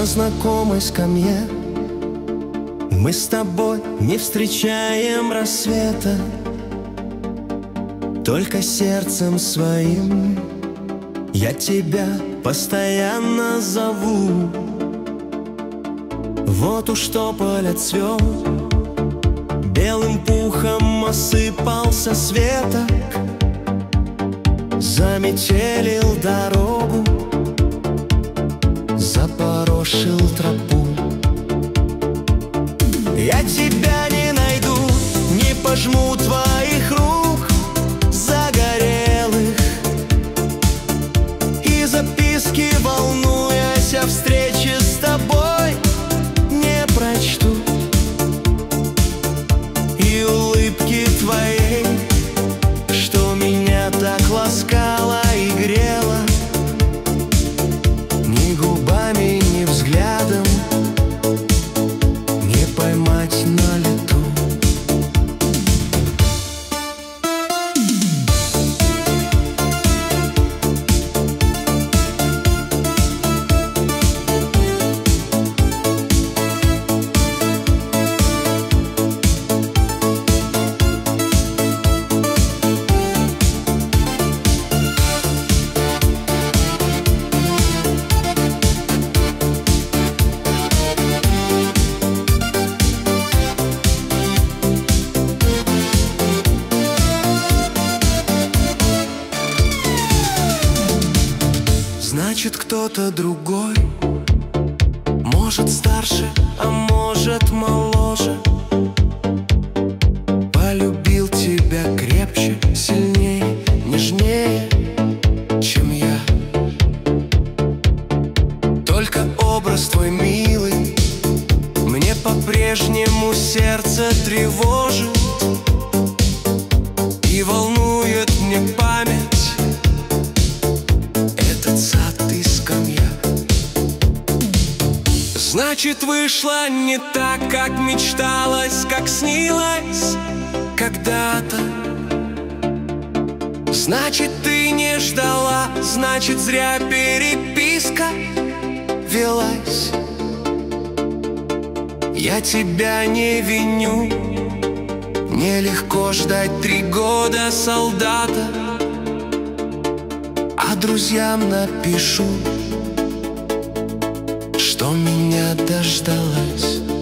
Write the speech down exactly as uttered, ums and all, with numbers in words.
знакомой скамье мы с тобой не встречаем рассвета, только сердцем своим я тебя постоянно зову. Вот уж тополь отцвел, белым пухом осыпался с веток, заметелил дорогу, запорошил тропу. Я тебя не найду, не пожму твоих рук загорелых, и записки, волнуясь о встрече с тобой, не прочту. И улыбки твоей, что меня так ласкала и грела, ни губами, ни взглядом не поймать на лету. Значит, кто-то другой, может старше, а может моложе, полюбил тебя крепче, сильнее, нежнее, чем я. Только образ твой милый мне по-прежнему сердце тревожит и волнует мне память. Сад и скамья. Значит, вышло не так, как мечталось, как снилось когда-то. Значит, ты не ждала, значит, зря переписка велась. Я тебя не виню, нелегко ждать три года солдата. А друзьям напишу, что меня дождалась.